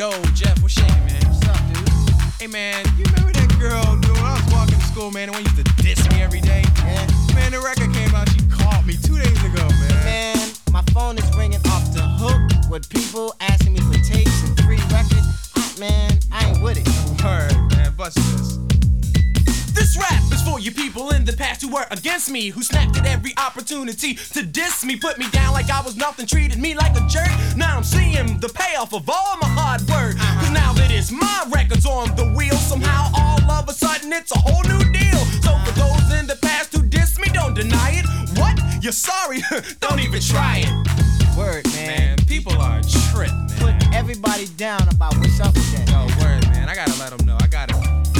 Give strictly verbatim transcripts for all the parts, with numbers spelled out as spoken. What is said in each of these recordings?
Yo, Jeff, what's shaking, man? What's up, dude? Hey, man, you remember that girl, dude, when I was walking to school, man, the one used to diss me every day? Yeah. Man, the record came out, she called me two days ago, man. Man, my phone is ringing off the hook with people asking me for tapes and free records. Ah, man, I ain't with it. Word, man, bust this. This rap is for you people in the past who were against me, who snapped at every opportunity to diss me, put me down like I was nothing, treated me like a jerk. Now I'm seeing the payoff of all my hard work. Cause now that it's my records on the wheel, somehow all of a sudden it's a whole new deal. So for those in the past who diss me, don't deny it. What? You're sorry? Don't even try it. Word, man. Man, people are a trip, man. Put everybody down about what's up with that. Yo, word, man, I gotta let them know. I gotta.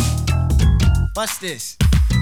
Bust this.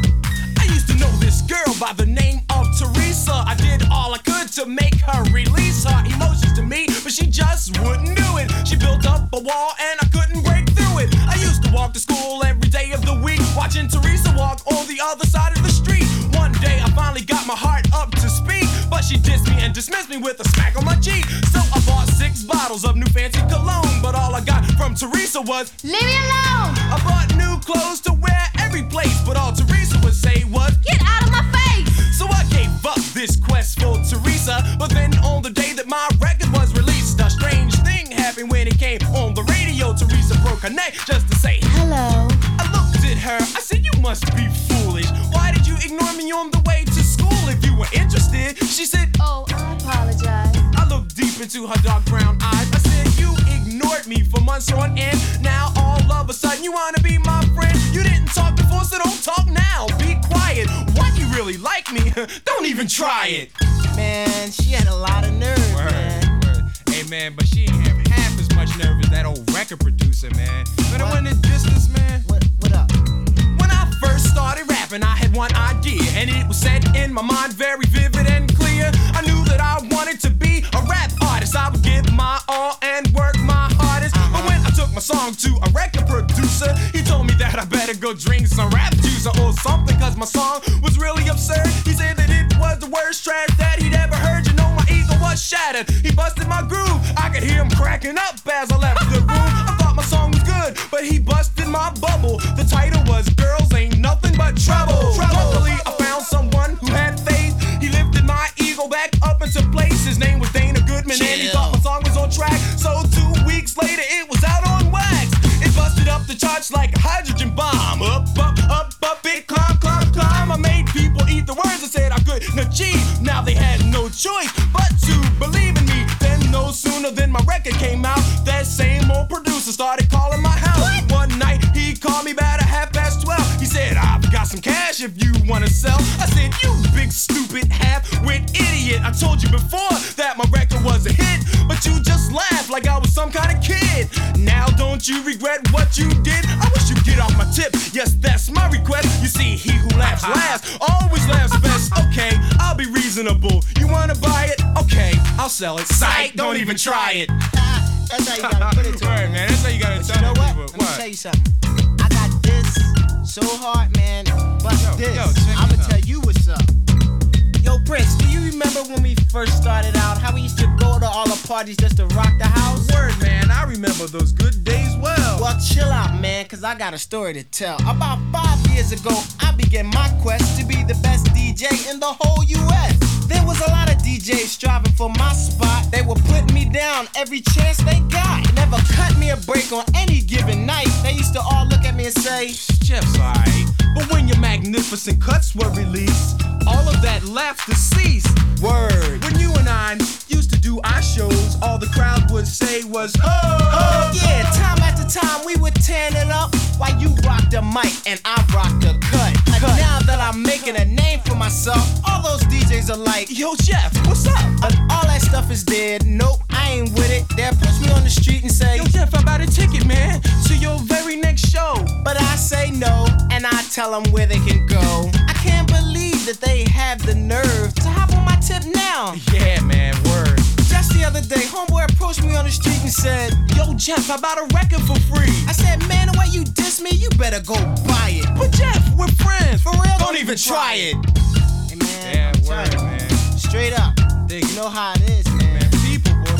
I used to know this girl by the name of Teresa. I did all I could to make her release her emotions to me, but she just wouldn't do it. She built up a wall and I couldn't break through it. I used to walk to school every day of the week, watching Teresa walk on the other side of the street. One day I finally got my heart up to speak, but she dissed me and dismissed me with a smack on my cheek. So I bought six bottles of new fancy cologne, but all I got from Teresa was, leave me alone! I bought new clothes to wear every place, but all Teresa would say was, get out of my face! So I gave up this quest for Teresa, but then on the day that my record was released, a strange thing happened when it came on the radio. Teresa broke her neck just to say hello. I looked at her, I said, you must be foolish. Why did you ignore me on the way to school? If you were interested, she said, oh, I apologize. I looked deep into her dark brown eyes. I said, you ignored me for months on end. Now all of a sudden you wanna be my friend. You didn't talk before, so don't talk now. Be quiet. Why you really like me? Don't even try it. Man, she had a lot of nerve, Word, man. word. Hey, man, but she ain't have half as much nerve as that old record producer, man. But I wanted to diss this, man. What, what up? When I first started rapping, I had one idea, and it was set in my mind very vivid and clear. I knew that I wanted to be a rap artist. I would give my all and work my hardest. But when I took my song to a record producer, he told me that I better go drink some rap juice or something, cause my song was really absurd. He said that it was the worst trash that he'd ever heard. You know my ego was shattered. He busted my groove. I could hear him cracking up as I left the room. I thought my song was good, but he busted my bubble. The title was Girls Ain't Nothing But Trouble. Luckily, I found someone who had faith. He lifted my ego back up into place. His name was Dana Goodman, Chill. and he thought my song was on track. So two weeks later, it was out on wax. It busted up the charts like a hydrogen bomb. Up, up, up, up, it climb, climb, climb. I made people eat the words I said I couldn't achieve. Now they had no choice but to believe in me. Then no sooner than my record came out, that same old producer started calling my house. What? One night he called me about a half past twelve. He said, I've got some cash if you wanna sell. I said, you big stupid half-wit idiot. I told you before that my record was a hit, but you just laughed like I was some kind of kid. Now don't you regret what you did? I wish you'd get off my tip. Yes, that's my request. You see, he who laughs last always laughs best. Okay, I'll be reasonable. You wanna buy it? Okay, I'll sell it. Psych, don't even try it. That's how you gotta put it to Word, him. man, that's how you gotta But tell you know what? people. Let me What? tell you something. I got this so hard, man. Bust Yo, this. yo, check I'ma this out. tell you what's up. Yo, Prince, do you remember when we first started out? How we used to go to all the parties just to rock the house? Word, man, I remember those good days well. Well, chill out, man, cause I got a story to tell. About five years ago, I began my quest to be the best D J in the whole U S. There was a lot of D Js striving for my spot. They were putting me down every chance they got. They never cut me a break on any given night. They used to all look at me and say, Jeff's alright, but when your magnificent cuts were released, all of that laughter ceased. word. When you and I used to do our shows, all the crowd would say was ho, ho. Yeah, time after time we would tear it up while you rock the mic and I rock the cut. And now that I'm making a name for myself, all those D Js are like, Yo, Jeff, what's up? but all that stuff is dead. Nope, I ain't with it. They'll push me on the street and say, Yo, Jeff, I bought a ticket, man, to your very next show. but I say no, and I tell them where they can go. I can't believe that they have the nerve to hop on my tip now. Yeah, man, word. Just the other day, homeboy approached me on the street and said, Yo, Jeff, I bought a record for free. I said, man, the way you diss me, you better go buy it. But Jeff, we're friends. For real, Don't even try it. Hey, man, Yeah, I'm word, telling you, man. straight up. Dig You know how it is, man. Man, people, boy, people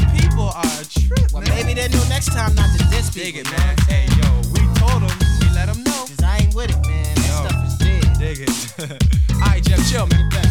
people are a trip, Well, man. maybe they knew next time not to diss Dig people. it, man. Hey, yo, we told them. We let them know. Cause I ain't with it, man. That Yo. stuff is dead. Dig it. All right, Jeff, chill, man.